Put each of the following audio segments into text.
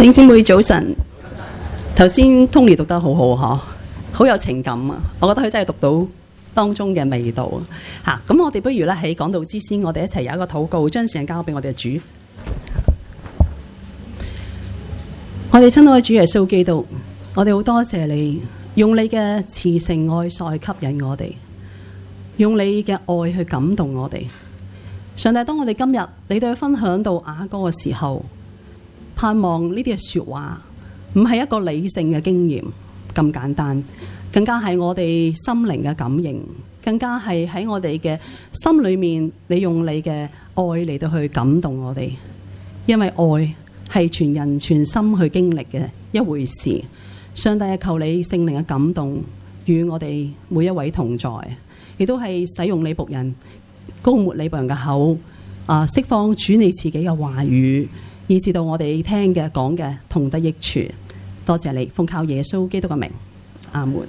弟兄姊妹早晨，頭先 Tony 讀得好好嗬，好有情感啊！我覺得佢真係讀到當中嘅味道啊！咁我哋不如咧喺講道之先，我哋一齊有一個禱告，將時間交俾我哋嘅主。我哋親愛嘅主耶穌基督，我哋好多謝你，用你嘅慈繩愛塞吸引我哋，用你嘅愛去感動我哋。上帝，當我哋今日你哋去分享到雅歌嘅時候，盼望呢啲嘅說話唔係一個理性嘅經驗咁簡單，更加係我哋心靈嘅感應，更加係喺我哋嘅心裏面，你用你嘅愛嚟到去感動我哋。因為愛係全人全心去經歷嘅一回事。上帝，求你聖靈嘅感動與我哋每一位同在，亦都係使用你僕人膏抹你僕人嘅口，釋放主你自己嘅話語，以至到我哋聽嘅講嘅同得益處。多謝你，奉靠耶穌基督嘅名，阿門。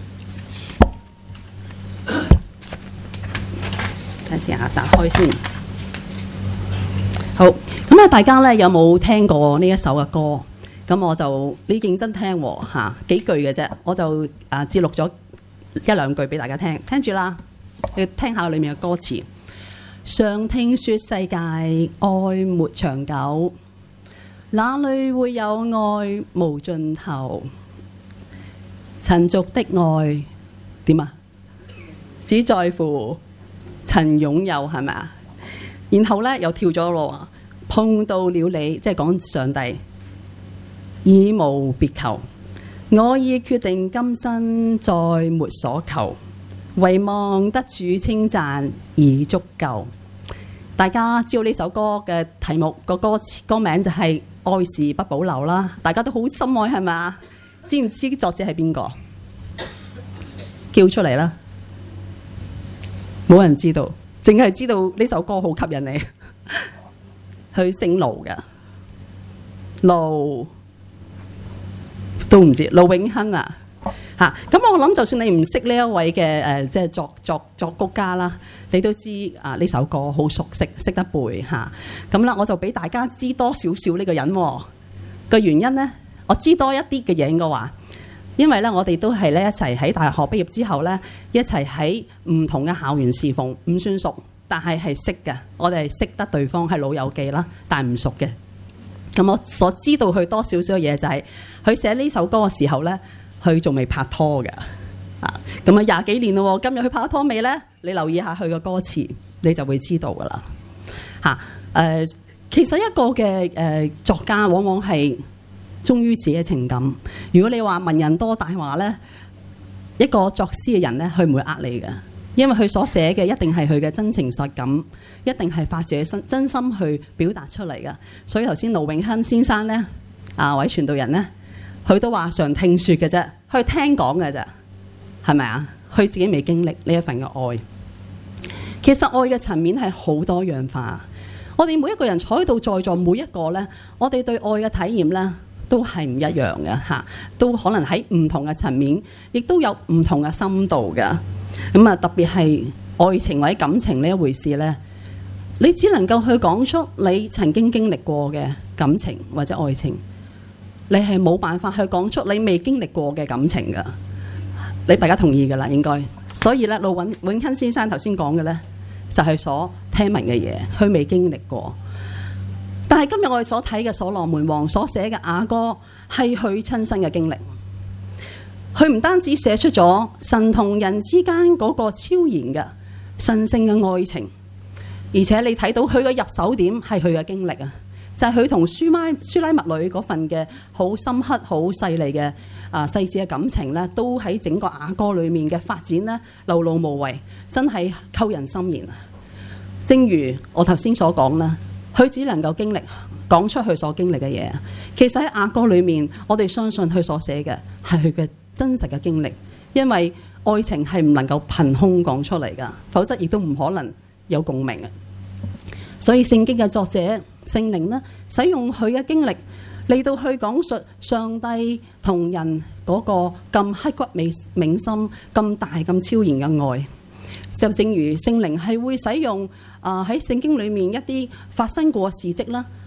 等試下打開先。好，咁啊，大家咧有冇聽過呢一首嘅歌？咁我就你認真聽吓，幾句嘅啫，我就節錄咗一兩句俾大家聽，聽住啦，要聽下裏面嘅歌詞。常聽說世界愛沒長久，哪裏會有愛無盡頭？塵俗的愛點啊？只在乎曾擁有，係咪啊？然後咧又跳咗咯，碰到了你，即係講上帝，已無別求。我已決定今生再沒所求，唯望得主稱讚已足夠。大家知道呢首歌嘅題目，歌名就係愛是不保留啦，大家都好深愛，係咪？知唔知作者係邊個？叫出嚟啦！冇人知道，淨係知道呢首歌好吸引你。佢姓盧嘅，盧都唔知，盧永亨啊！咁我諗就算你唔識呢一位嘅即係作曲家啦，你都知呢首歌好熟悉，識得背嚇。咁啦，我就俾大家知多少少呢個人個原因呢，我知多一啲嘅嘢嘅話，因為咧我哋都係咧一齊喺大學畢業之後咧，一齊喺唔同嘅校園侍奉，唔算熟，但係識嘅。我哋係識得對方係老友記啦，但係唔熟嘅。咁我所知道佢多少少嘅嘢就係佢寫呢首歌嘅時候咧，佢仲未拍拖嘅，咁啊20幾年咯，今日佢拍拖未呢？你留意下佢嘅歌詞，你就會知道噶啦。其實一個嘅作家往往係忠於自己嘅情感。如果你話文人多大話呢，一個作詩嘅人呢，佢唔會呃你嘅，因為佢所寫嘅一定係佢嘅真情實感，一定係發自真心去表達出嚟嘅。所以頭先盧永亨先生呢，位傳道人呢，佢都話常聽說嘅啫，佢聽講嘅啫，係咪啊？佢自己未經歷呢一份嘅愛。其實愛嘅層面係好多樣化。我哋每一個人坐喺度在座每一個呢，我哋對愛嘅體驗呢都係唔一樣嘅，都可能喺唔同嘅層面，亦都有唔同嘅深度嘅。咁啊，特別係愛情或者感情呢一回事呢，你只能夠去講出你曾經經歷過嘅感情或者愛情。你係冇辦法去講出你未經歷過嘅感情噶，你大家同意噶啦，應該。所以咧，盧永亨先生頭先講嘅咧，就係所聽聞嘅嘢，佢未經歷過。但係今日我哋所睇嘅所羅門王所寫嘅雅歌，係佢親身嘅經歷。佢唔單止寫出咗神同人之間嗰個超然嘅神聖嘅愛情，而且你睇到佢嘅入手點係佢嘅經歷啊。就係佢同書拉密女嗰份嘅好深刻、好細膩嘅細緻嘅感情咧，都喺整個雅歌裏面嘅發展咧，流露無遺，真係扣人心弦啊！正如我頭先所講啦，佢只能夠講出佢所經歷嘅嘢。其實喺雅歌裏面，我哋相信佢所寫嘅係佢嘅真實嘅經歷，因為愛情係唔能夠憑空講出嚟噶，否則亦都唔可能有共鳴啊！所以聖經嘅作者聖靈呢，使用佢嘅經歷嚟到去講述上帝同人嗰個咁刻骨銘心、咁大咁超然嘅愛。就正如聖靈係會使用喺聖經裏面一啲發生過嘅事蹟啦，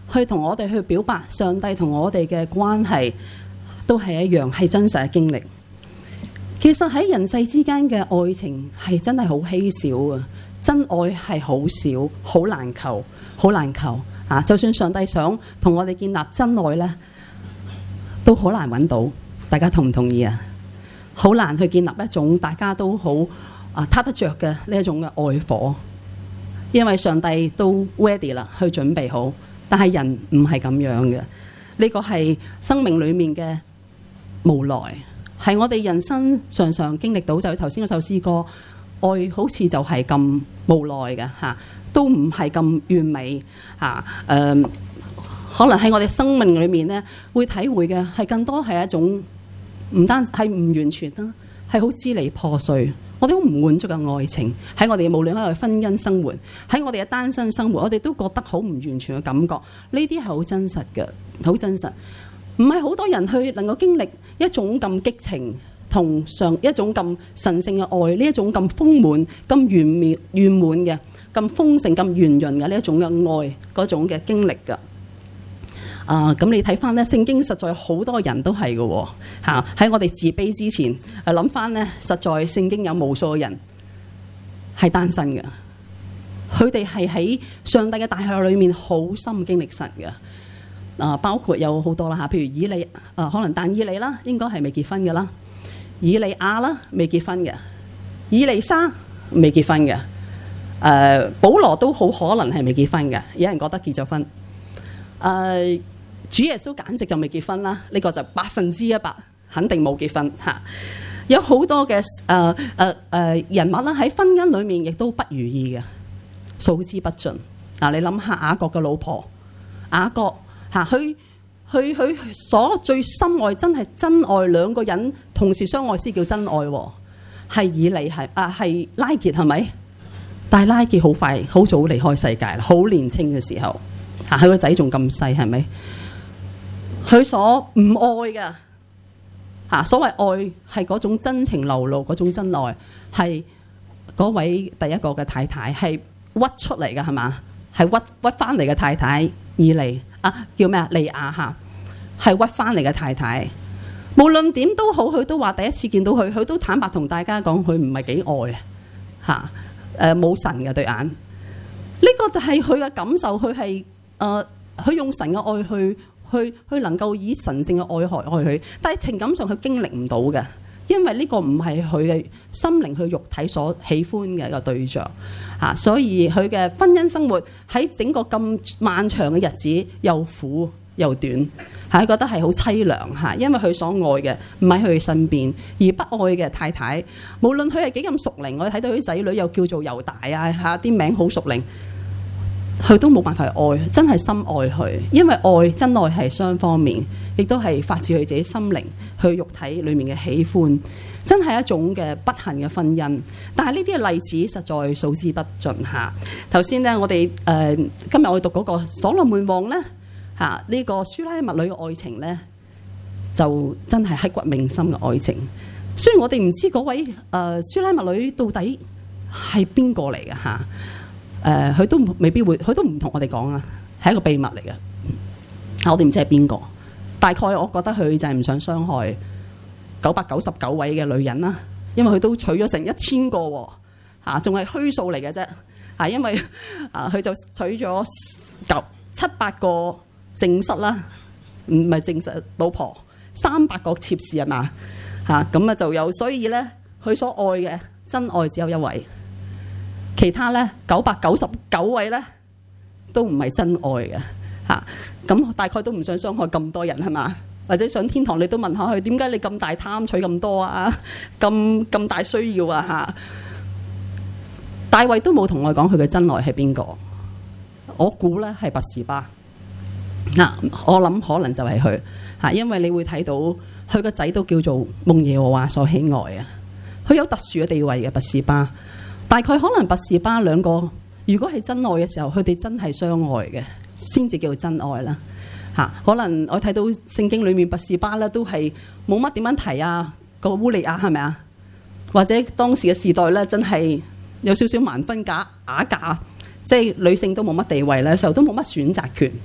去同我哋去表白上帝同我哋嘅關係都係一樣，係真實嘅經歷。其實喺人世之間嘅愛情係真係好稀少啊，真愛係好少，好難求，好難求啊！就算上帝想同我哋建立真愛呢，都好難揾到。大家同唔同意啊？好難去建立一種大家都好撻得着嘅呢一種嘅愛火，因為上帝都 ready 啦，去準備好，但係人唔係咁樣嘅。呢個係生命裏面嘅無奈，係我哋人生常常經歷到。就頭先嗰首詩歌，愛好似就係咁無奈嘅嚇，都唔係咁完美嚇。可能喺我哋生命裏面咧，會體會嘅係更多係一種唔單係唔完全啦，係好支離破碎。我哋好唔滿足嘅愛情喺我哋無論喺我哋婚姻生活，喺我哋嘅單身生活，我哋都覺得好唔完全嘅感覺。呢啲係好真實嘅，好真實。唔係好多人去能夠經歷一種咁激情同上一種咁神聖嘅愛，呢一種咁豐滿、咁圓滿嘅、咁豐盛、咁圓潤嘅呢一種嘅愛嗰種嘅經歷㗎。咁你睇翻咧，聖經實在好多人都係嘅嚇。喺我哋自卑之前，諗翻咧，實在聖經有無數嘅人係單身嘅，佢哋係喺上帝嘅大愛裏面好深經歷神嘅。包括有好多啦嚇，譬如以利可能但以利啦，應該係未結婚嘅啦；以利亞啦，未結婚嘅；以利沙未結婚嘅；保羅都好可能係未結婚嘅。有人覺得結咗婚。主耶穌簡直就未結婚啦，呢個就100%肯定冇結婚嚇。有好多嘅人物啦，喺婚姻裏面亦都不如意嘅，數之不盡。你諗下雅各嘅老婆雅各嚇，佢所最深愛真係真愛，兩個人同時相愛先叫真愛喎。係以利係拉結係咪？但係拉結好快好早離開世界啦，好年輕嘅時候嚇，佢個仔仲咁細係咪？佢所唔愛嘅嚇，所謂愛係嗰種真情流露嗰種真愛，係嗰位第一個嘅太太係屈出嚟嘅係嘛？係屈翻嚟嘅太太以利叫咩啊？利亞嚇係屈翻嚟嘅太太。無論點都好，佢都話第一次見到佢，佢都坦白同大家講，佢唔係幾愛嚇，冇神嘅對眼。呢個就係佢嘅感受，佢係佢用神嘅愛去能夠以神聖嘅愛佢，但係情感上佢經歷唔到嘅，因為呢個唔係佢嘅心靈、佢肉體所喜歡嘅一個對象嚇，所以佢嘅婚姻生活喺整個咁漫長嘅日子又苦又短嚇，覺得係好凄涼嚇，因為佢所愛嘅唔喺佢身邊，而不愛嘅太太，無論佢係幾咁屬靈，我哋睇到佢仔女又叫做猶大嚇，啲名好屬靈。佢都冇辦法去愛，真係深愛佢，因為愛真愛係雙方面，亦都係發自佢自己心靈、佢肉體裏面嘅喜歡，真係一種嘅不幸嘅婚姻。但係呢啲嘅例子實在數之不盡嚇。頭先呢，我哋今日我哋讀嗰個所羅門王呢，嚇，呢個書拉密女嘅愛情呢，就真係刻骨銘心嘅愛情。雖然我哋唔知嗰位書拉密女到底係邊個嚟嘅嚇。佢都未必會，佢都唔同我哋講啊，係一個秘密嚟嘅。我哋唔知係邊個，大概我覺得佢就係唔想傷害999位嘅女人啦，因為佢都娶咗成1000個喎，仲係虛數嚟嘅啫。因為佢就娶咗700個正室啦，唔係正室老婆，300個妾侍係嘛嚇，咁就有，所以咧佢所愛嘅真愛只有一位。其他咧999位咧都唔係真愛嘅嚇，咁大概都唔想傷害咁多人係嘛？或者上天堂你都問下佢點解你咁大貪取咁多啊？咁大需要啊嚇？大衛都冇同我講佢嘅真愛係邊個，我估咧係拔示巴嗱，我諗可能就係佢嚇，因為你會睇到佢個仔都叫做蒙耶和華所喜愛啊，佢有特殊嘅地位嘅拔示巴。大概可能拔示巴兩個，如果係真愛嘅時候，佢哋真係相愛嘅，先至叫真愛啦嚇。可能我睇到聖經裏面拔示巴咧都係冇乜點樣提啊，個烏利亞係咪啊？或者當時嘅時代咧，真係有少少盲婚啞嫁，即係女性都冇乜地位咧，時候都冇乜選擇權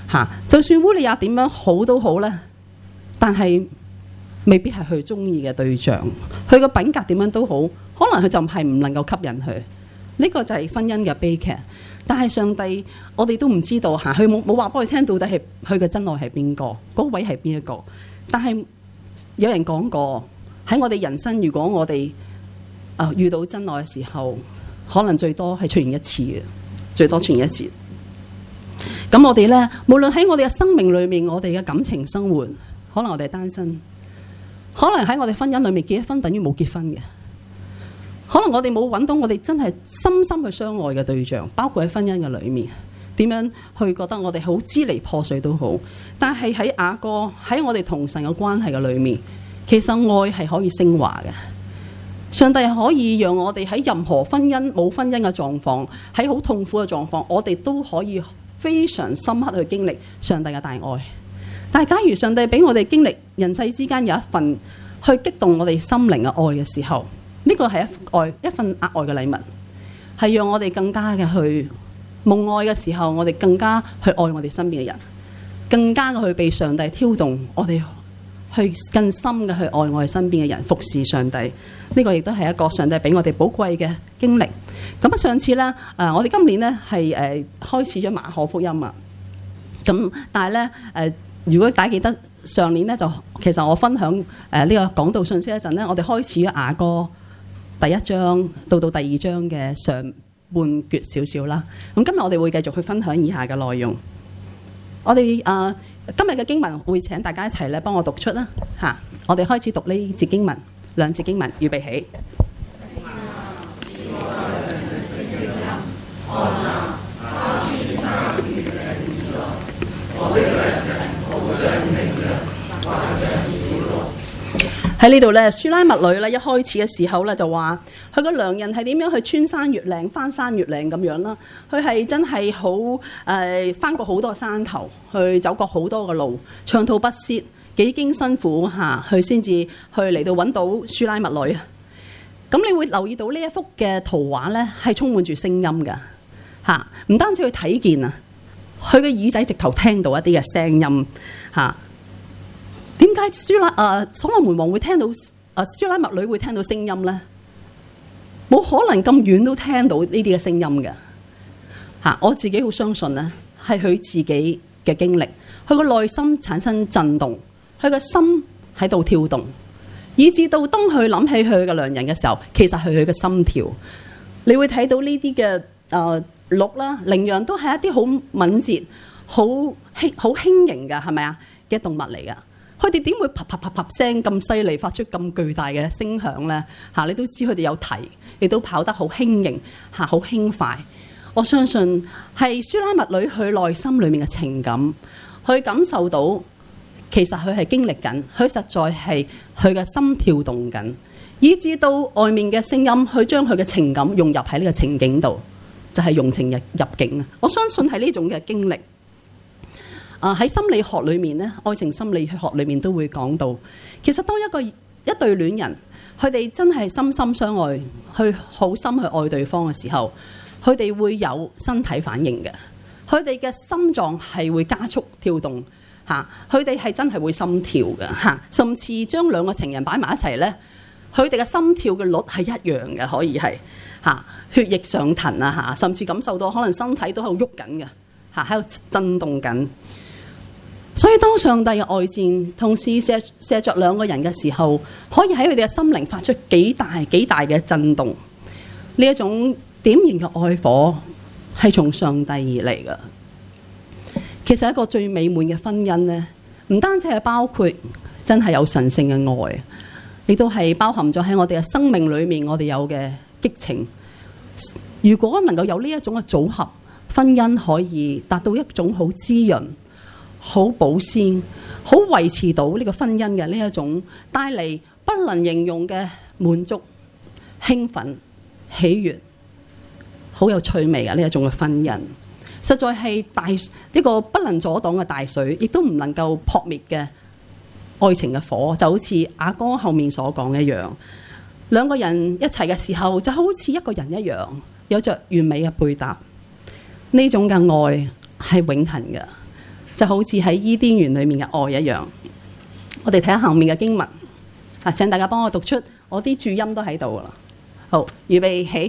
就算烏利亞點樣好都好咧，但係未必係佢中意嘅對象。佢個品格點樣都好，可能佢就係唔能夠吸引佢。呢個就係婚姻嘅悲劇。但係上帝，我哋都唔知道佢冇話俾我哋聽，到底係佢嘅真愛係邊個，嗰位係邊一個。但係有人講過，喺我哋人生，如果我哋遇到真愛嘅時候，可能最多係出現一次嘅，最多出現一次。咁我哋呢，無論喺我哋嘅生命裏面，我哋嘅感情生活，可能我哋係單身，可能喺我哋婚姻裏面結咗婚等於冇結婚嘅，可能我哋冇揾到我哋真係深深去相愛嘅對象，包括喺婚姻嘅裏面，點樣去覺得我哋好支離破碎都好。但係喺雅歌，喺我哋同神嘅關係嘅裏面，其實愛係可以升華嘅。上帝可以讓我哋喺任何婚姻冇婚姻嘅狀況，喺好痛苦嘅狀況，我哋都可以非常深刻去經歷上帝嘅大愛。但係假如上帝俾我哋經歷人世之間有一份去激動我哋心靈嘅愛嘅時候，呢個係一份額外嘅禮物，係讓我哋更加嘅去夢愛嘅時候，我哋更加去愛我哋身邊嘅人，更加嘅去被上帝挑動，我哋去更深嘅去愛我哋身邊嘅人，服侍上帝。呢個亦都係一個上帝俾我哋寶貴嘅經歷。咁上次呢，我哋今年呢係開始咗馬可福音啊。咁但係呢，如果大家記得上年呢，就其實我分享呢個講道信息一陣呢，我哋開始咗雅歌第一章到第二章嘅上半橛少少啦。咁今日我哋會繼續去分享以下嘅內容。我哋今日嘅經文會請大家一齊咧幫我讀出啦嚇。我哋開始讀呢節經文，兩節經文，預備起。喺呢度咧，書拉密女咧一開始嘅時候咧就話佢個良人係點樣去穿山越嶺、翻山越嶺咁樣啦。佢係真係好翻過好多山頭，去走過好多嘅路，長途不歇，幾經辛苦嚇，佢先至去嚟到揾到書拉密女啊。咁你會留意到呢一幅嘅圖畫咧係充滿住聲音㗎嚇，唔單止去睇見啊，佢嘅耳仔直頭聽到一啲嘅聲音嚇。點解所羅門王會聽到書拉密女會聽到聲音呢？冇可能咁遠都聽到呢啲嘅聲音嘅嚇。我自己好相信呢係佢自己嘅經歷，佢個內心產生震動，佢個心喺度跳動，以至到當佢諗起佢嘅良人嘅時候，其實係佢嘅心跳。你會睇到呢啲嘅鹿啦、羚羊都係一啲好敏捷、好輕盈嘅，係咪啊嘅動物嚟㗎？佢哋點會啪啪啪啪聲咁犀利，發出咁巨大嘅聲響呢？你都知佢哋有蹄，亦都跑得好輕盈好輕快。我相信係書拉密女佢內心裏面嘅情感，佢感受到其實佢係經歷緊，佢實在係佢嘅心跳動緊，以至到外面嘅聲音去將佢嘅情感融入喺呢個情景度，就係用情入境啊！我相信係呢種嘅經歷。喺心理學裏面咧，愛情心理學裏面都會講到，其實當一對戀人，佢哋真係深深相愛，去好深去愛對方嘅時候，佢哋會有身體反應嘅，佢哋嘅心臟係會加速跳動嚇，佢哋係真係會心跳嘅嚇，甚至將兩個情人擺埋一齊咧，佢哋嘅心跳嘅率係一樣嘅，可以係嚇血液上騰啊嚇，甚至感受到可能身體都喺度喐緊嘅嚇，喺度震動緊。所以當上帝嘅愛箭同時射着兩個人嘅時候，可以喺佢哋嘅心靈發出幾大嘅震動。呢一種點燃嘅愛火係從上帝而嚟嘅。其實一個最美滿嘅婚姻呢，唔單止係包括真係有神聖嘅愛，亦都係包含咗喺我哋嘅生命裏面我哋有嘅激情。如果能夠有呢一種嘅組合，婚姻可以達到一種好滋潤、好保鮮、好維持到呢個婚姻嘅呢一種帶嚟不能形容嘅滿足、興奮、喜悅，好有趣味嘅呢一種嘅婚姻，實在係呢個不能阻擋嘅大水，亦都唔能夠撲滅嘅愛情嘅火，就好似雅歌後面所講一樣。兩個人一齊嘅時候，就好似一個人一樣，有着完美嘅配搭。呢種嘅愛係永恆嘅。 就好似喺伊甸園裏面嘅愛一樣。我哋睇下後面嘅經文啊，請大家幫我讀出，我啲注音都喺度啦。好，預備起。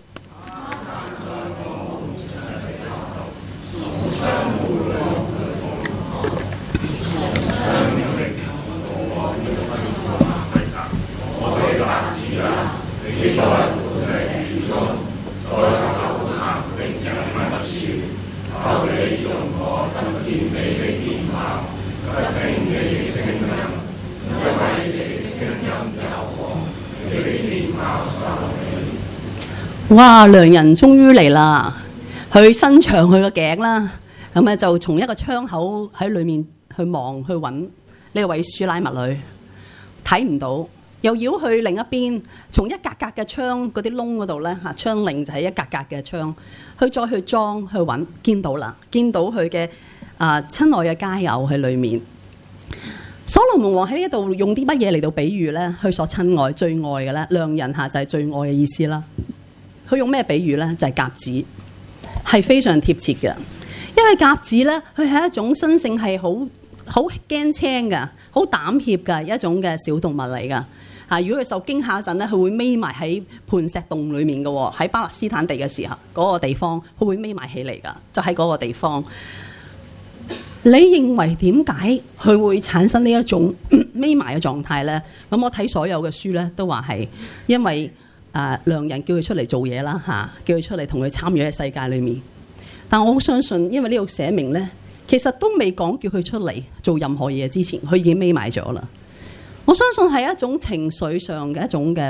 哇！良人終於嚟啦，佢伸長佢個頸啦，咁咧就從一個窗口喺裏面去望去揾呢位書拉密女，睇唔到，又繞去另一邊，從一格格嘅窗嗰啲窿嗰度咧嚇，窗棂就係一格格嘅窗，去再去裝去揾，見到啦，見到佢嘅親愛嘅佳偶喺裏面。所羅門王喺呢度用啲乜嘢嚟到比喻咧？佢所親愛最愛嘅咧，良人嚇就係最愛嘅意思啦。佢用咩比喻咧？就係鴿子，係非常貼切嘅。因為鴿子咧，佢係一種生性係好驚青嘅、好膽怯嘅一種嘅小動物嚟㗎。如果佢受驚嚇陣咧，佢會匿埋喺磐石洞裡面嘅喎。喺巴勒斯坦地嘅時候，嗰個地方佢會匿埋起嚟㗎，就喺嗰個地方。你認為點解佢會產生呢一種匿埋嘅狀態咧？咁我睇所有嘅書咧，都話係因為良人叫佢出嚟做嘢啦嚇，叫佢出嚟同佢參與喺世界裏面。但我好相信，因為呢度寫明咧，其實都未講叫佢出嚟做任何嘢之前，佢已經匿埋咗啦。我相信係一種情緒上嘅一種嘅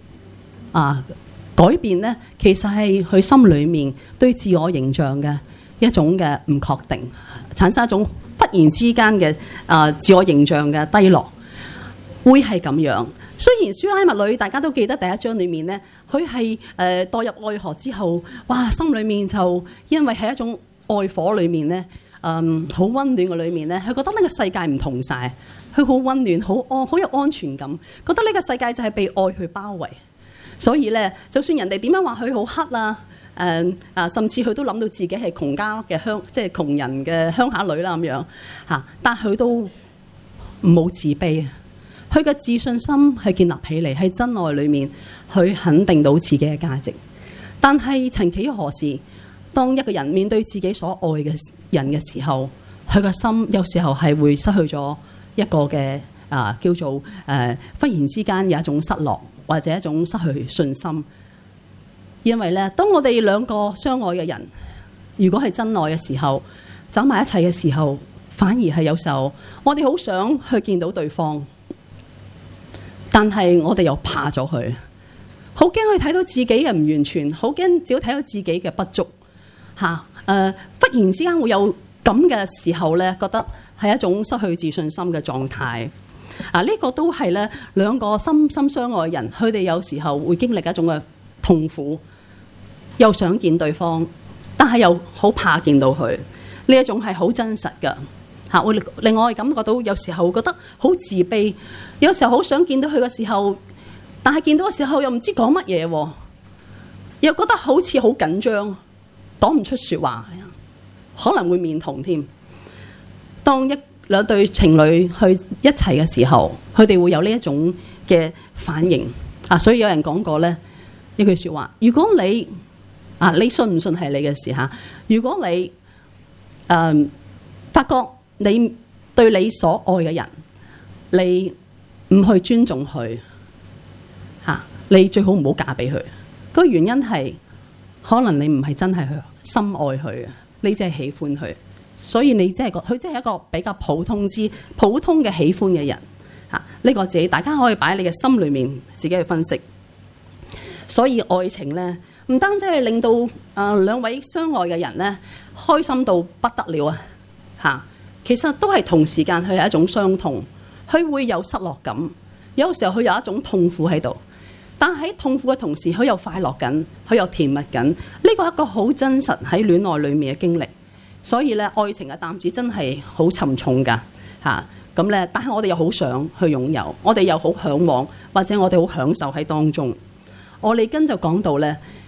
改變咧，其實係佢心裏面對自我形象嘅一種嘅唔確定，產生一種忽然之間嘅自我形象嘅低落，會係咁樣。雖然書拉密女大家都記得第一章裏面咧，佢係墮入愛河之後，哇，心裏面就因為係一種愛火裏面咧，好温暖嘅裏面咧，佢覺得呢個世界唔同晒，佢好温暖，好有安全感，覺得呢個世界就係被愛去包圍。所以咧，就算人哋點樣話佢好黑啊，甚至佢都諗到自己係窮家嘅即係窮人嘅鄉下女啦咁樣嚇，但佢都冇自卑。佢嘅自信心係建立起嚟，喺真愛裏面去肯定到自己嘅價值。但係曾幾何時，當一個人面對自己所愛嘅人嘅時候，佢個心有時候係會失去咗一個嘅叫做忽然之間有一種失落，或者一種失去信心。因為咧，當我哋兩個相愛嘅人，如果係真愛嘅時候，走埋一齊嘅時候，反而係有時候我哋好想去見到對方。但係我哋又怕咗佢，好驚佢睇到自己嘅唔完全，好驚只要睇到自己嘅不足嚇。忽然之間會有咁嘅時候咧，覺得係一種失去自信心嘅狀態。呢個都係咧兩個心心相愛嘅人，佢哋有時候會經歷一種嘅痛苦，又想見對方，但係又好怕見到佢。呢一種係好真實㗎。會令我感覺到有時候覺得好自卑，有時候好想見到佢嘅時候，但係見到嘅時候又唔知講乜嘢，又覺得好似好緊張，講唔出說話，可能會面紅添。當一兩對情侶去一齊嘅時候，佢哋會有呢一種嘅反應所以有人講過呢一句說話：如果你你信唔信係你嘅事吓？如果你發覺你對你所愛嘅人，你唔去尊重佢你最好唔好嫁俾佢。個原因係可能你唔係真係去深愛佢，你只係喜歡佢，所以你佢只係一個比較普通嘅喜歡嘅人呢個自己大家可以擺喺你嘅心裏面自己去分析。所以愛情呢，唔單止係令到兩位相愛嘅人呢開心到不得了其實都係同時間佢係一種傷痛，佢會有失落感，有時候佢有一種痛苦喺度，但喺痛苦嘅同時，佢又快樂緊，佢又甜蜜緊。呢個係一個好真實喺戀愛裏面嘅經歷。所以咧，愛情嘅擔子真係好沉重噶咁咧，但係我哋又好想去擁有，我哋又好向往，或者我哋好享受喺當中。我哋跟就講到咧，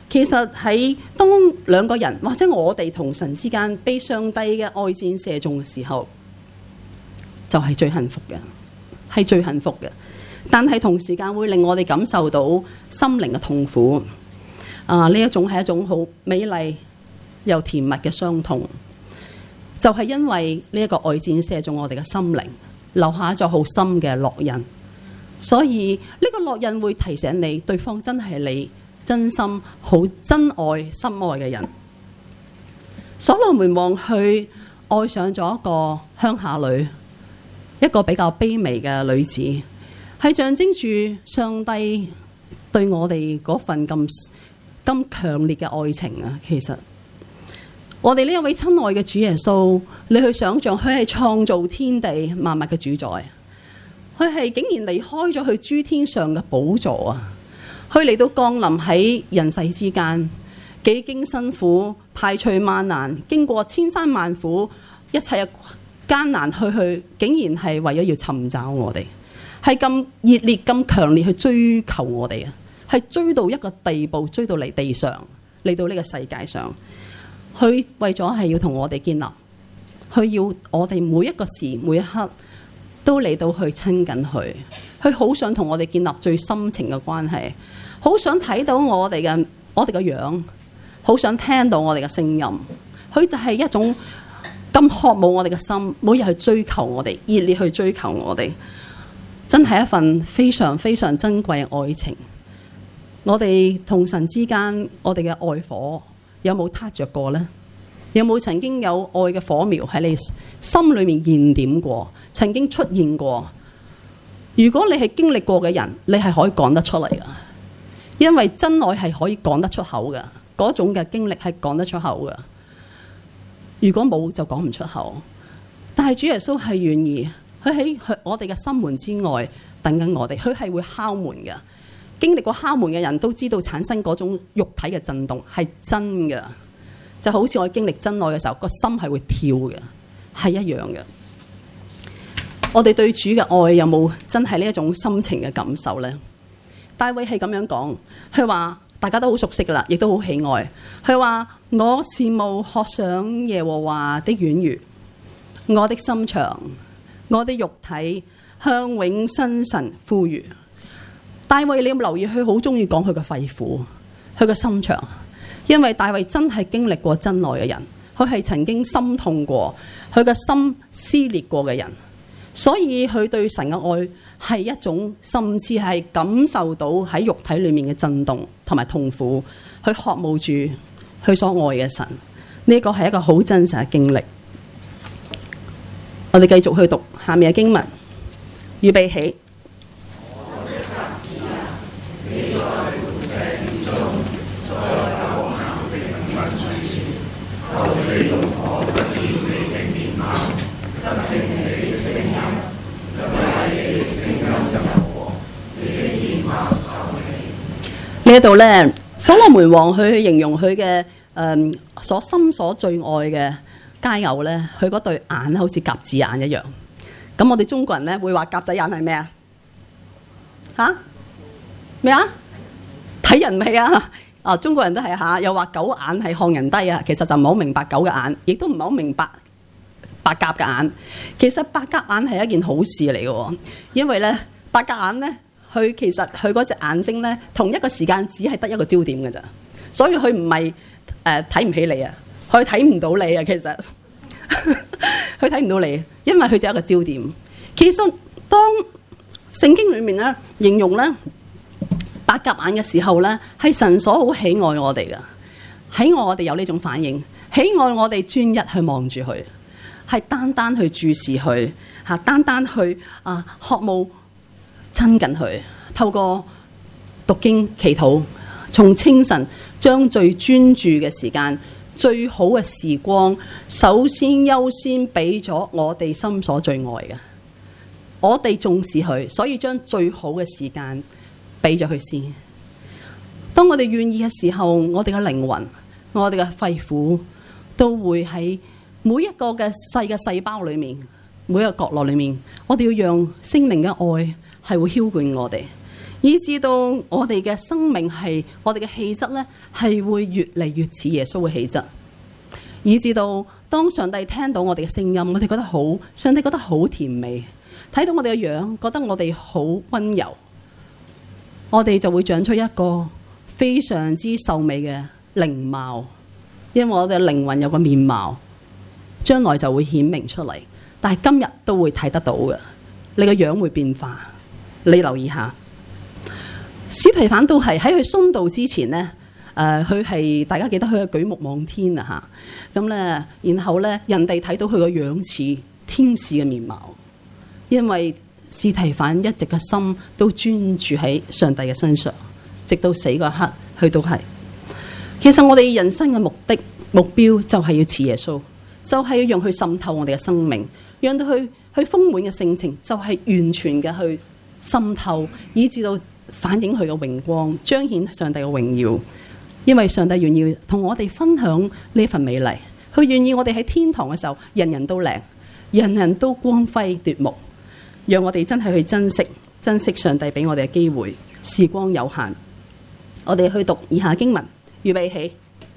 其實喺當兩個人或者我哋同神之間被上帝嘅愛箭射中嘅時候，就係最幸福嘅，係最幸福嘅。但係同時間會令我哋感受到心靈嘅痛苦。呢一種係一種好美麗又甜蜜嘅傷痛，就係因為呢一個愛箭射中我哋嘅心靈，留下咗好深嘅烙印。所以呢個烙印會提醒你，對方真係你真心好真愛深愛嘅人。所羅門王去愛上咗一個鄉下女，一個比較卑微嘅女子，係象徵住上帝對我哋嗰份咁強烈嘅愛情啊！其實我哋呢一位親愛嘅主耶穌，你去想象佢係創造天地萬物嘅主宰，佢係竟然離開咗佢諸天上嘅寶座啊！佢嚟到降臨喺人世之間，幾經辛苦，排除萬難，經過千山萬苦，一切嘅艱難去，竟然係為咗要尋找我哋，係咁熱烈、咁強烈去追求我哋啊！係追到一個地步，追到嚟地上，嚟到呢個世界上，佢為咗係要同我哋建立，佢要我哋每一個時每一刻都嚟到去親近佢，佢好想同我哋建立最深情嘅關係，好想睇到我哋嘅樣，好想聽到我哋嘅聲音。佢就係一種咁渴慕我哋嘅心，每日去追求我哋，熱烈去追求我哋，真係一份非常非常珍貴嘅愛情。我哋同神之間，我哋嘅愛火有冇撻着過呢？有冇曾經有愛嘅火苗喺你心裏面燃點過？曾經出現過？如果你係經歷過嘅人，你係可以講得出嚟㗎，因為真愛係可以講得出口㗎，嗰種嘅經歷係講得出口㗎。如果冇就講唔出口。但係主耶穌係願意，佢喺我哋嘅心門之外等緊我哋，佢係會敲門嘅。經歷過敲門嘅人都知道，產生嗰種肉體嘅震動係真嘅，就好似我經歷真愛嘅時候，個心係會跳嘅，係一樣嘅。我哋對主嘅愛有冇真係呢一種心情嘅感受呢？大衛係咁樣講，佢話大家都好熟悉噶啦，亦都好喜愛。佢話我羨慕渴想耶和華的院宇，我的心腸，我的肉體向永生神呼籲。大衛，你有冇留意佢好中意講佢嘅肺腑，佢嘅心腸？因為大衛真係經歷過真愛嘅人，佢係曾經心痛過，佢嘅心撕裂過嘅人，所以佢對神嘅愛係一種，甚至係感受到喺肉體裏面嘅震動同埋痛苦，佢渴慕住佢所愛嘅神。呢個係一個好真實嘅經歷。我哋繼續去讀下面嘅經文，預備起。呢一度咧，所羅門王佢去形容佢嘅所心所最愛嘅佳偶咧，佢嗰對眼好似鴿子眼一樣。咁我哋中國人咧會話鴿仔眼係咩啊？嚇咩啊？睇人未啊？啊，中國人都係嚇，又話狗眼係看人低啊。其實就唔係好明白狗嘅眼，亦都唔係好明白白鴿嘅眼。其實白鴿眼係一件好事嚟嘅，因為咧白鴿眼咧。佢其實佢嗰隻眼睛咧，同一個時間只係得一個焦點嘅咋，所以佢唔係睇唔起你啊，佢睇唔到你啊。其實佢睇唔到你，因為佢就一個焦點。其實當聖經裏面咧形容咧白鴿眼嘅時候咧，係神所好喜愛我哋噶，喜愛我哋有呢種反應，喜愛我哋專一去望住佢，係單單去注視佢嚇，單單去渴慕。親近佢，透過讀經祈禱，從清晨將最專注嘅時間、最好嘅時光，首先優先俾咗我哋心所最愛嘅。我哋重視佢，所以將最好嘅時間俾咗佢先。當我哋願意嘅時候，我哋嘅靈魂、我哋嘅肺腑都會喺每一個嘅細嘅細胞裏面，每一個角落裏面，我哋要讓聖靈嘅愛係會澆灌我哋， 以至到我哋嘅生命係我哋嘅氣質咧，係會越嚟越似耶穌嘅氣質，以至到當上帝聽到我哋嘅聲音，我哋覺得好，上帝覺得好甜美，睇到我哋嘅樣，覺得我哋好溫柔，我哋就會長出一個非常之秀美嘅靈貌，因為我哋嘅靈魂有個面貌，將來就會顯明出嚟。但係今日都會睇得到嘅，你個樣會變化，你留意下。司提反都係喺佢殉道之前呢，佢係大家記得佢係舉目望天啊嚇，咁咧，然後咧人哋睇到佢個樣似天使嘅面貌，因為司提反一直嘅心都專注喺上帝嘅身上，直到死嗰刻，佢都係。其實我哋人生嘅目的目標就係要似耶穌，就係要讓佢滲透我哋嘅生命，讓到佢豐滿嘅性情，就係完全嘅去滲透，以至到反映佢嘅榮光，彰顯上帝嘅榮耀。因為上帝願意同我哋分享呢份美麗，佢願意我哋喺天堂嘅時候，人人都靚，人人都光輝奪目，讓我哋真係去珍惜上帝俾我哋嘅機會。時光有限，我哋去讀以下經文，預備起。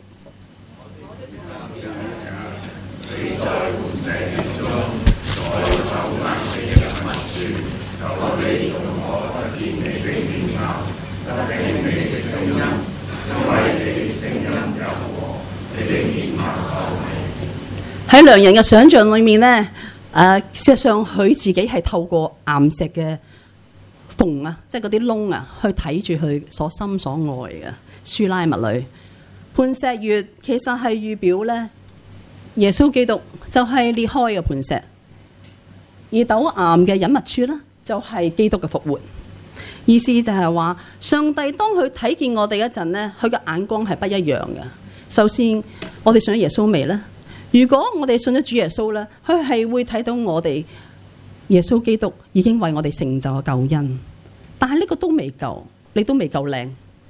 喺良人嘅想象裏面呢，事實上佢自己係透過岩石嘅縫啊，即係嗰啲窿啊，去睇住佢所心所愛嘅書拉密女。磐石月其實係預表呢，耶穌基督就係裂開嘅磐石，而陡岩嘅隱密處呢，就係基督嘅復活。意思就係話，上帝當佢睇見我哋一陣呢，佢嘅眼光係不一樣嘅。首先，我哋信咗耶穌未呢？如果我哋信咗主耶穌咧，佢係會睇到我哋耶穌基督已經為我哋成就嘅救恩，但係呢個都未夠，你都未夠靚。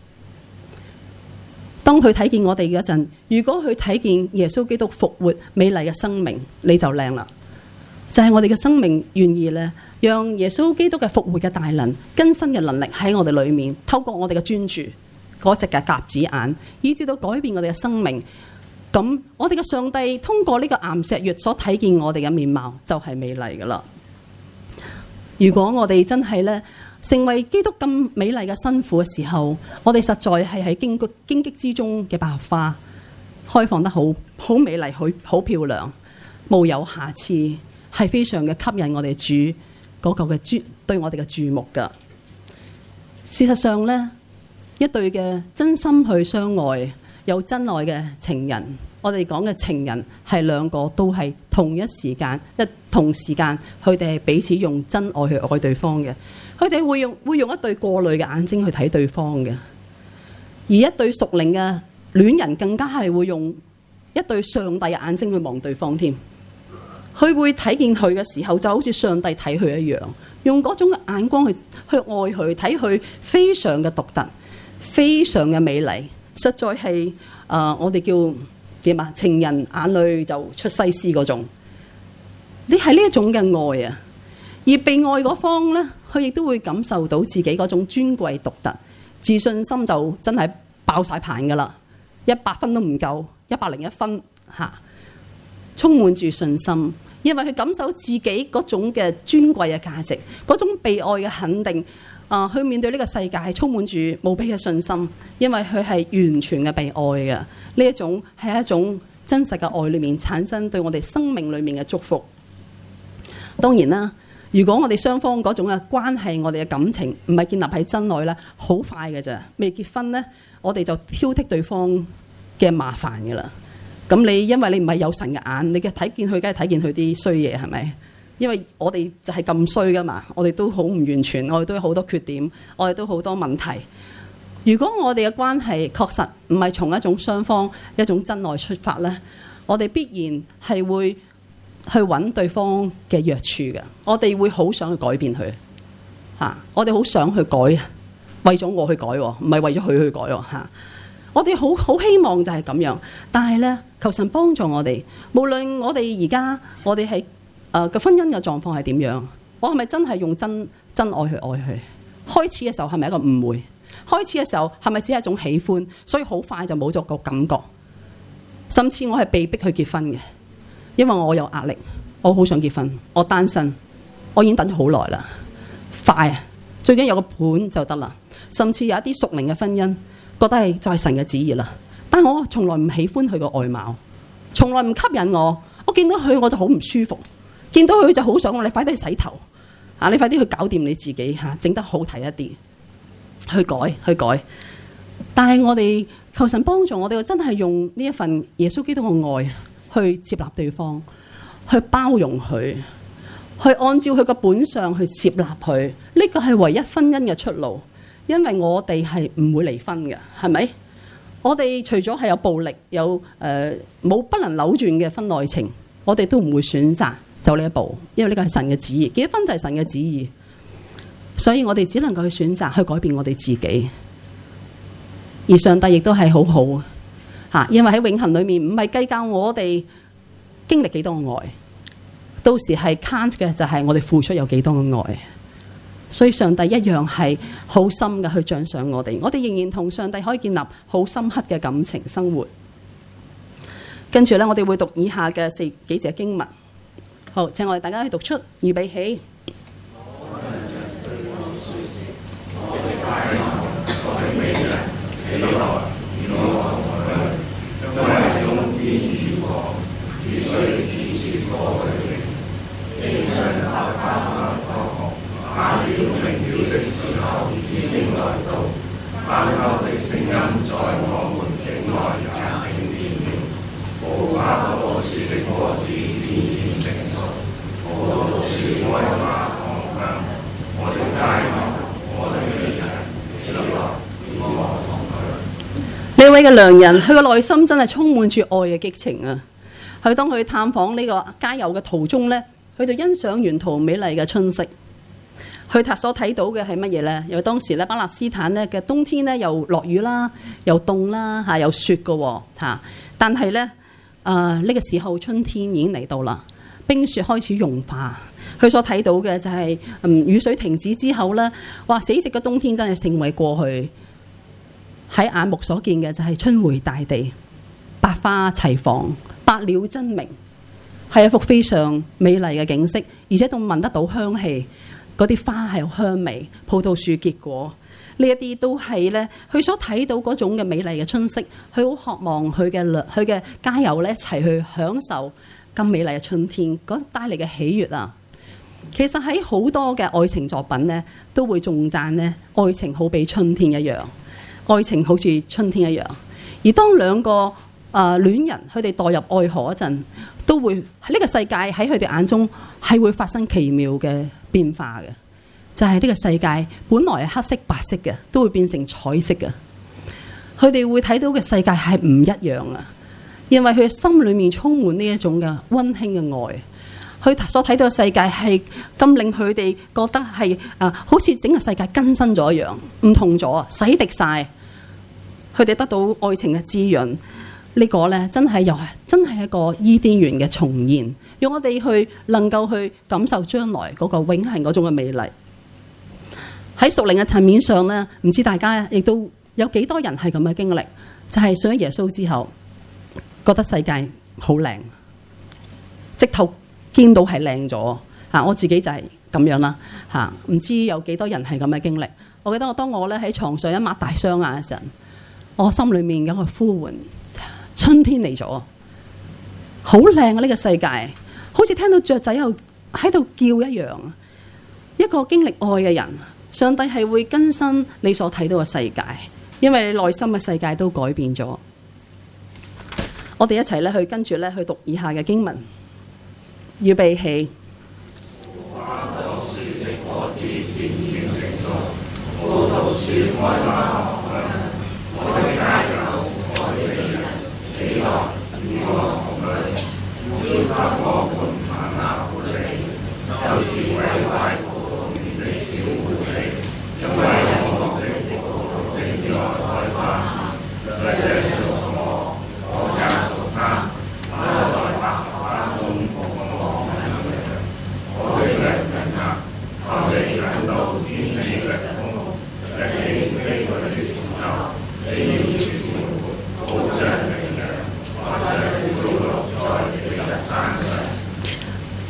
當佢睇見我哋嗰陣，如果佢睇見耶穌基督復活美麗嘅生命，你就靚啦。就係我哋嘅生命願意咧，讓耶穌基督嘅復活嘅大能、更新嘅能力喺我哋裏面，透過我哋嘅專注嗰隻嘅鴿子眼，以至到改變我哋嘅生命。咁我哋嘅上帝通過呢個岩石月所睇見我哋嘅面貌，就係美麗噶啦。如果我哋真係咧成為基督咁美麗嘅新婦嘅時候，我哋實在係喺荊棘之中嘅百合花，開放得好美麗，好漂亮，無有瑕疵，係非常嘅吸引我哋主嗰個嘅對我哋嘅注目噶。事實上呢，一對嘅真心去相愛，有真愛嘅情人，我哋講嘅情人係兩個都係同時間，佢哋係彼此用真愛去愛對方嘅。佢哋會用一對過濾嘅眼睛去睇對方嘅，而一對屬靈嘅戀人更加係會用一對上帝嘅眼睛去望對方添。佢會睇見佢嘅時候，就好似上帝睇佢一樣，用嗰種嘅眼光去愛佢，睇佢非常嘅獨特，非常嘅美麗。實在係我哋叫點啊？情人眼裏就出西施嗰種。你係呢一種嘅愛啊，而被愛嗰方咧，佢亦都會感受到自己嗰種尊貴獨特，自信心就真係爆晒棚噶啦，100分都唔夠，101分嚇，充滿住信心，因為佢感受自己嗰種嘅尊貴嘅價值，嗰種被愛嘅肯定。去面對呢個世界係充滿住無比嘅信心，因為佢係完全嘅被愛嘅。呢一種係一種真實嘅愛裏面產生對我哋生命裏面嘅祝福。當然啦，如果我哋雙方嗰種嘅關係，我哋嘅感情唔係建立喺真愛咧，好快嘅咋，未結婚咧，我哋就挑剔對方嘅麻煩嘅啦。咁你因為你唔係有神嘅眼，你嘅睇見佢，梗係睇見佢啲衰嘢，係咪？因為我哋就係咁衰噶嘛，我哋都好唔完全，我哋都有好多缺點，我哋都好多問題。如果我哋嘅關係確實唔係從一種雙方一種真愛出發呢，我哋必然係會去揾對方嘅弱處嘅。我哋會好想去改變佢嚇，我哋好想去改，為咗我去改，唔係為咗佢去改嚇。我哋好希望就係咁樣，但係呢，求神幫助我哋，無論我哋而家我哋係嘅婚姻嘅狀況係點樣？我係咪真係用真愛去愛佢？ 開始嘅時候係咪一個誤會？開始嘅時候係咪只係一種喜歡？所以好快就冇咗個感覺。甚至我係被逼去結婚嘅，因為我有壓力，我好想結婚，我單身，我已經等咗好耐啦。快啊！最緊有個伴就得啦。甚至有一啲屬靈嘅婚姻，覺得係就係神嘅旨意啦。但係我從來唔喜歡佢個外貌，從來唔吸引我。我見到佢我就好唔舒服，見到佢就好想我，你快啲去洗頭啊！你快啲去搞掂你自己嚇，整得好睇一啲，去改。但係我哋求神幫助我哋，真係用呢一份耶穌基督嘅愛去接納對方，去包容佢，去按照佢嘅本相去接納佢。呢個係唯一婚姻嘅出路，因為我哋係唔會離婚嘅，係咪？我哋除咗係有暴力，有冇不能扭轉嘅婚外情，我哋都唔會選擇走呢一步，因為呢個係神嘅旨意。結婚就係神嘅旨意，所以我哋只能夠去選擇去改變我哋自己。而上帝亦都係好好嚇，因為喺永恆裏面唔係計較我哋經歷幾多愛，到時係 count 嘅就係我哋付出有幾多嘅愛。所以上帝一樣係好深嘅去獎賞我哋，我哋仍然同上帝可以建立好深刻嘅感情生活。跟住咧，我哋會讀以下嘅4幾節經文。好，請我哋大家去讀出，預備起。呢位嘅良人，佢個內心真係充滿住愛嘅激情啊！佢當佢探訪呢個郊遊嘅途中呢，佢就欣賞沿途美麗嘅春色。佢所睇到嘅係乜嘢呢？因為當時咧巴勒斯坦咧嘅冬天咧又落雨啦，又凍啦嚇，又雪嘅嚇。但係咧呢個時候春天已經嚟到啦，冰雪開始融化。佢所睇到嘅就係雨水停止之後咧，哇！死寂嘅冬天真係成為過去。喺眼目所見嘅就係春回大地，百花齊放，百鳥爭鳴，係一幅非常美麗嘅景色，而且仲聞得到香氣，嗰啲花係有香味，葡萄樹結果，呢一啲都係咧佢所睇到嗰種嘅美麗嘅春色，佢好渴望佢嘅家友咧一齊去享受咁美麗嘅春天嗰帶嚟嘅喜悅啊！其實喺好多嘅愛情作品咧，都會頌讚咧愛情好比春天一樣。愛情好似春天一樣，而當兩個戀人佢哋墮入愛河嗰陣，都會喺呢個世界喺佢哋眼中係會發生奇妙嘅變化嘅。就係呢個世界本來係黑色白色嘅，都會變成彩色嘅。佢哋會睇到嘅世界係唔一樣啊，因為佢嘅心裏面充滿呢一種嘅溫馨嘅愛。佢所睇到嘅世界係咁令佢哋覺得係好似整個世界更新咗一樣，唔同咗，洗滌晒。佢哋得到愛情嘅滋潤，呢個呢真係一個伊甸園嘅重現，讓我哋去能夠去感受將來嗰個永恆嗰種嘅美麗。喺屬靈嘅層面上呢，唔知大家亦都有幾多人係咁嘅經歷，就係信咗耶穌之後，覺得世界好靚，直頭見到係靚咗嚇。我自己就係咁樣啦嚇，唔知有幾多人係咁嘅經歷。我記得當我咧喺床上一擘大雙眼嘅時候，我心裏面有個呼喚，春天嚟咗，好靚啊！呢個世界好似聽到雀仔又喺度叫一樣。一個經歷愛嘅人，上帝係會更新你所睇到嘅世界，因為你內心嘅世界都改變咗。我哋一齊咧去跟住咧去讀以下嘅經文，預備起。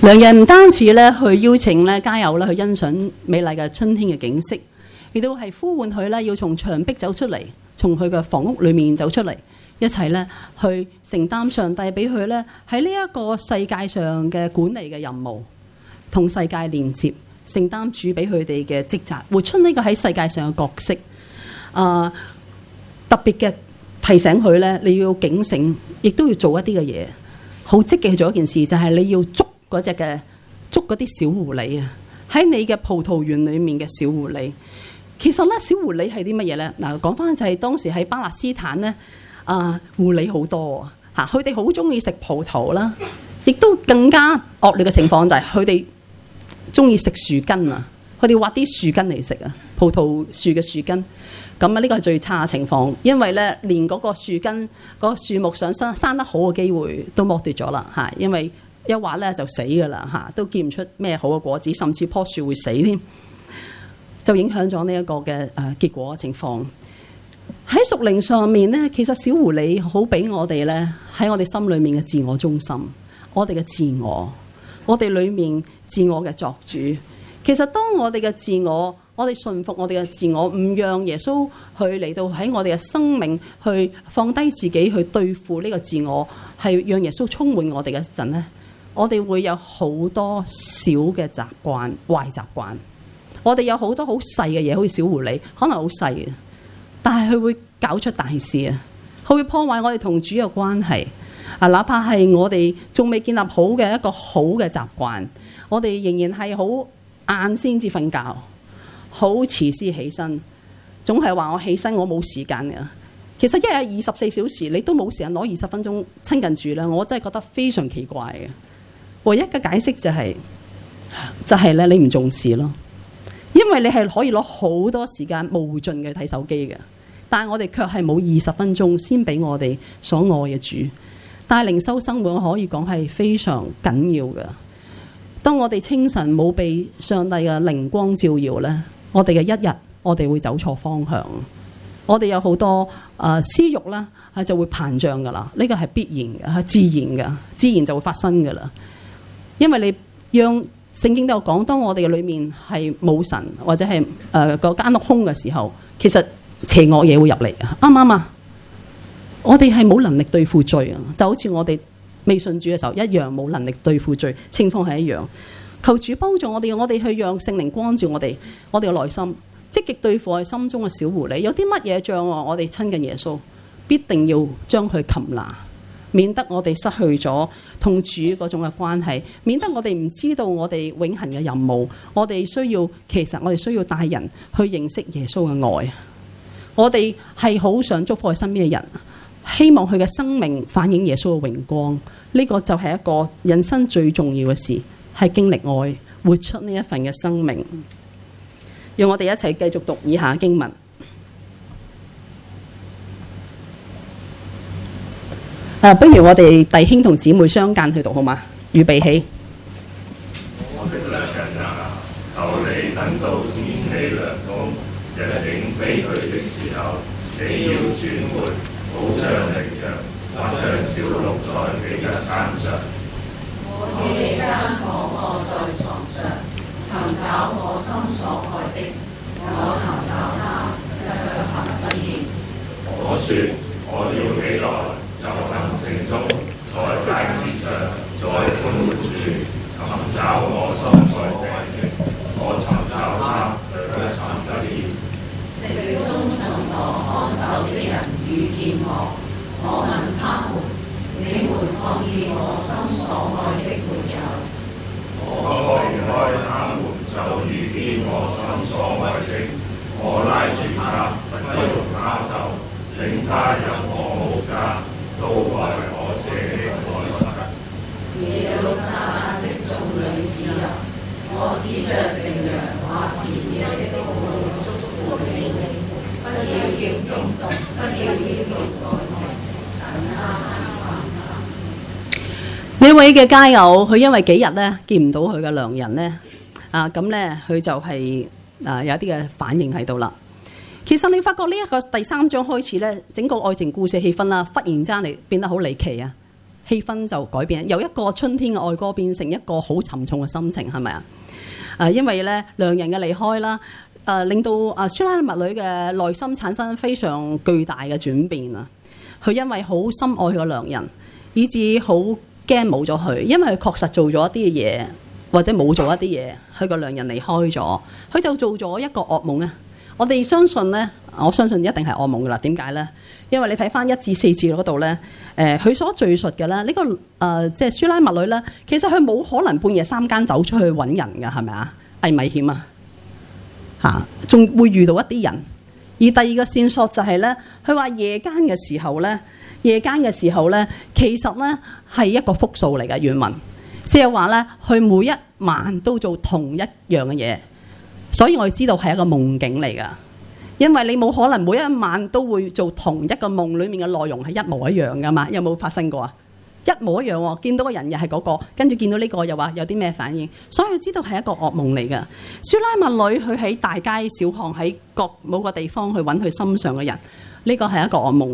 良人唔單止咧去邀請咧街友咧去欣賞美麗嘅春天嘅景色，亦都係呼喚佢咧要從牆壁走出嚟，從佢嘅房屋裏面走出嚟，一齊咧去承擔上帝俾佢咧喺呢一個世界上嘅管理嘅任務，同世界連接，承擔主俾佢哋嘅職責，活出呢個喺世界上嘅角色。特別嘅提醒佢咧，你要警醒，亦都要做一啲嘅嘢，好積極去做一件事，就係你要捉嗰啲小狐狸啊！喺你嘅葡萄園裏面嘅小狐狸，其實咧小狐狸係啲乜嘢咧？嗱，講翻就係當時喺巴勒斯坦咧，狐狸好多嚇，佢哋好中意食葡萄啦，亦都更加惡劣嘅情況就係佢哋中意食樹根啊！佢哋挖啲樹根嚟食啊，葡萄樹嘅樹根。咁啊，呢個係最差嘅情況，因為咧連嗰個樹根、嗰個樹木想生得好嘅機會都剝奪咗啦嚇，因為一挖咧就死噶啦嚇，都結唔出咩好嘅果子，甚至棵樹會死添，就影響咗呢一個嘅結果情況。喺屬靈上面咧，其實小狐狸好俾我哋咧喺我哋心裏面嘅自我中心，我哋嘅自我哋裏面自我嘅作主。其實當我哋嘅自我，我哋順服我哋嘅自我，唔讓耶穌去嚟到喺我哋嘅生命去放低自己去對付呢個自我，係讓耶穌充滿我哋嘅陣咧，我哋會有好多小嘅習慣、壞習慣。我哋有好多好細嘅嘢，好似小狐狸，可能好細嘅，但係佢會搞出大事啊！佢會破壞我哋同主嘅關係啊！哪怕係我哋仲未建立好嘅一個好嘅習慣，我哋仍然係好晏先至瞓覺，好遲先起身，總係話我起身我冇時間嘅。其實一日24小時，你都冇時間攞20分鐘親近主咧，我真係覺得非常奇怪嘅。唯一嘅解釋就係咧，你唔重視咯。因為你係可以攞好多時間無盡嘅睇手機嘅，但係我哋卻係冇20分鐘先俾我哋所愛嘅主。但係靈修生活我可以講係非常緊要嘅。當我哋清晨冇被上帝嘅靈光照耀呢，我哋嘅一日我哋會走錯方向。我哋有好多私欲啦，就會膨脹噶啦。呢個係必然嘅，係自然嘅，自然就會發生噶啦。因為你讓聖經都有講，當我哋嘅裏面係冇神或者係個間屋空嘅時候，其實邪惡嘢會入嚟啊！啱唔啱啊？我哋係冇能力對付罪啊，就好似我哋未信主嘅時候一樣，冇能力對付罪，情況係一樣。求主幫助我哋去讓聖靈光照我哋嘅內心，積極對付我哋心中嘅小狐狸。有啲乜嘢障礙我哋親近耶穌，必定要將佢擒拿，免得我哋失去咗同主嗰種嘅關係，免得我哋唔知道我哋永恆嘅任務。其實我哋需要帶人去認識耶穌嘅愛。我哋係好想祝福我身邊嘅人，希望佢嘅生命反映耶穌嘅榮光。呢個就係一個人生最重要嘅事，係經歷愛，活出呢一份嘅生命。讓我哋一齊繼續讀以下經文。不如我哋弟兄同姊妹相間去讀好嗎？預備起。 我的良人啊，求你等到天氣涼風，日影飛去的時候，你要轉回，好像羚羊，或像小鹿在你嘅山上。 我夜間躺臥在床上，尋找我心所愛的，我尋找他，卻尋不見。 我說，我要起來。遊行城中，在街市上，在寬闊處尋找我心所愛的，我尋找他，卻尋不見。 城中從我看守的人遇見我，我問他們：你們看見我心所愛的沒有？ 我離開他們，就遇見我心所愛的，我拉住他，不容他走，領他入我母家。都為我這的愛神。 耶路撒冷的眾女子啊，我指着羚羊或田野的道路囑咐你們，不要驚動，不要驚動愛情，等他安心。 呢位嘅街友，佢因為幾日咧見唔到佢嘅良人咧，咁咧佢就係有啲嘅反應喺度啦。其實你發覺呢一個第3章開始咧，整個愛情故事氣氛啦，忽然間嚟變得好離奇啊！ 氣氛就改變，由一個春天嘅愛歌變成一個好沉重嘅心情，係咪啊？因為咧良人嘅離開啦，令到書拉密女嘅內心產生非常巨大嘅轉變啊！佢因為好深愛佢個良人，以致好驚冇咗佢，因為佢確實做咗一啲嘢，或者冇做一啲嘢，佢個良人離開咗，佢就做咗一個噩夢啊！我哋相信呢，我相信一定係噩夢噶啦。點解呢？因為你睇翻1至4節嗰度呢，佢所敘述嘅咧，呢個即係書拉密女呢，其實佢冇可能半夜3更走出去揾人㗎，係咪啊？危唔危險啊？嚇，仲會遇到一啲人。而第二個線索就係呢，佢話夜間嘅時候呢，其實呢係一個複數嚟嘅原文，即係話呢，佢每一晚都做同一樣嘅嘢。所以我哋知道係一個夢境嚟㗎，因為你冇可能每一晚都會做同一個夢裡面嘅內容係一模一樣㗎嘛？有冇發生過啊？一模一樣喎，見到個人又係嗰個，跟住見到呢個又話有啲咩反應，所以知道係一個噩夢嚟㗎。書拉密女佢喺大街小巷喺某個地方去揾佢心上嘅人，呢個係一個噩夢。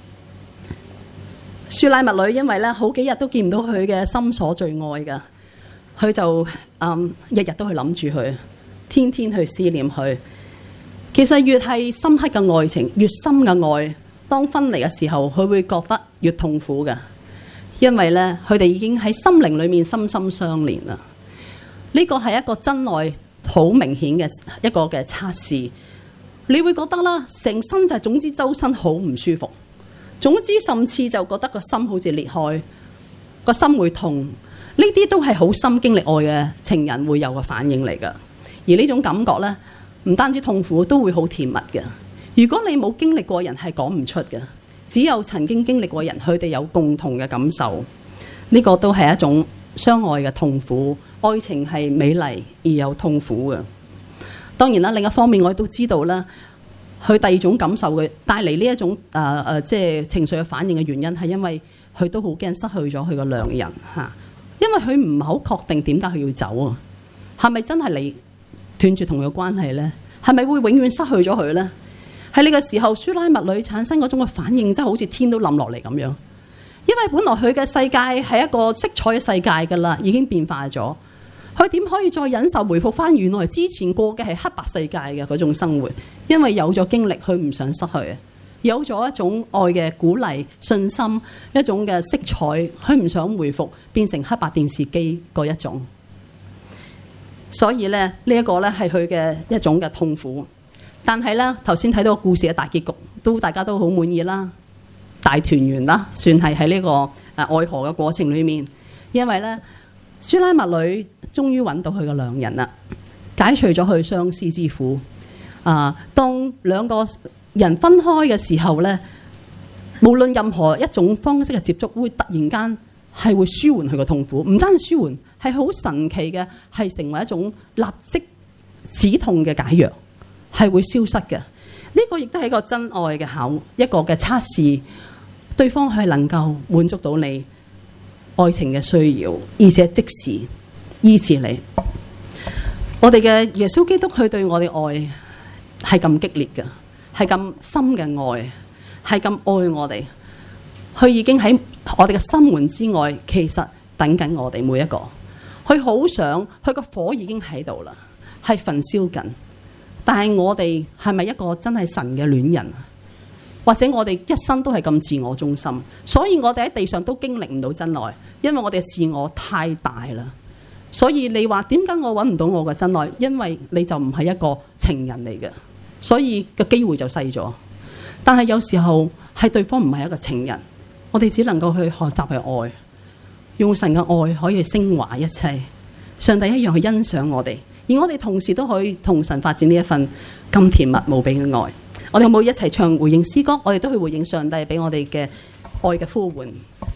書拉密女因為咧好幾日都見唔到佢嘅心所最愛㗎，佢就日日都去諗住佢。天天去思念佢，其實越係深刻嘅愛情，越深嘅愛，當分離嘅時候，佢會覺得越痛苦嘅，因為咧佢哋已經喺心靈裏面深深相連啦。呢個係一個真愛好明顯嘅一個嘅測試，你會覺得啦，成身就係總之周身好唔舒服，總之甚至就覺得個心好似裂開，個心會痛，呢啲都係好深經歷愛嘅情人會有嘅反應嚟㗎。而呢種感覺呢，唔單止痛苦，都會好甜蜜嘅。如果你冇經歷過人，係講唔出嘅。只有曾經經歷過人，佢哋有共同嘅感受。呢個都係一種相愛嘅痛苦。愛情係美麗而有痛苦嘅。當然啦，另一方面我都知道啦，佢第二種感受嘅帶嚟呢一種即係情緒嘅反應嘅原因，係因為佢都好驚失去咗佢個良人嚇。因為佢唔係好確定點解佢要走啊？係咪真係你斷絕同佢嘅關係呢？係咪會永遠失去咗佢呢？喺呢個時候，書拉密女產生嗰種嘅反應，真係好似天都冧落嚟咁樣。因為本來佢嘅世界係一個色彩嘅世界㗎啦，已經變化咗。佢點可以再忍受回復翻原來之前過嘅係黑白世界嘅嗰種生活？因為有咗經歷，佢唔想失去，有咗一種愛嘅鼓勵、信心，一種嘅色彩，佢唔想回復變成黑白電視機嗰一種。所以咧，呢一個咧係佢嘅一種嘅痛苦。但係咧，頭先睇到個故事嘅大結局，大家都好滿意啦，大團圓啦，算係喺呢個愛河嘅過程裏面。因為咧，書拉密女終於揾到佢嘅良人啦，解除咗佢相思之苦。當兩個人分開嘅時候咧，無論任何一種方式嘅接觸，會突然間係會舒緩佢嘅痛苦，唔單止舒緩，係好神奇嘅，係成為一種立即止痛嘅解藥，係會消失嘅。呢個亦都係一個真愛嘅一個嘅測試，對方係能夠滿足到你愛情嘅需要，而且即時醫治你。我哋嘅耶穌基督，佢對我哋愛係咁激烈嘅，係咁深嘅愛，係咁愛我哋。佢已經喺我哋嘅心門之外，其實等緊我哋每一個。佢好想，佢個火已經喺度啦，係焚燒緊。但係我哋係咪一個真係神嘅戀人？或者我哋一生都係咁自我中心，所以我哋喺地上都經歷唔到真愛，因為我哋嘅自我太大啦。所以你話點解我揾唔到我嘅真愛？因為你就唔係一個情人嚟嘅，所以個機會就細咗。但係有時候係對方唔係一個情人。我哋只能夠去學習去愛，用神嘅愛可以升華一切。上帝一樣去欣賞我哋，而我哋同時都可以同神發展呢一份咁甜蜜無比嘅愛。我哋可唔可以一齊唱回應詩歌？我哋都去回應上帝俾我哋嘅愛嘅呼喚。